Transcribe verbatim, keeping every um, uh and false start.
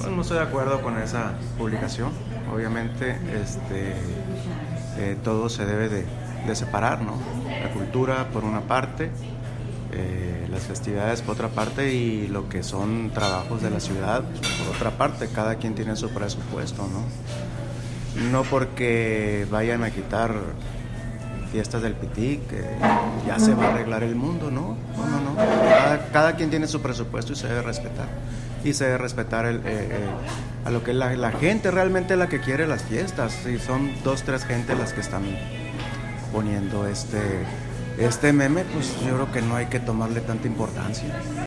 Pues no estoy de acuerdo con esa publicación. Obviamente, este, eh, todo se debe de, de separar, ¿no? La cultura por una parte, eh, las festividades por otra parte y lo que son trabajos de la ciudad por otra parte. Cada quien tiene su presupuesto, ¿no? No porque vayan a quitar fiestas del Pitic, que ya se va a arreglar el mundo, ¿no? No, no, no. Cada, cada quien tiene su presupuesto y se debe respetar. Y se debe respetar el, eh, eh, a lo que la, la gente realmente es la que quiere las fiestas. Y son dos, tres gente las que están poniendo este, este meme, pues yo creo que no hay que tomarle tanta importancia.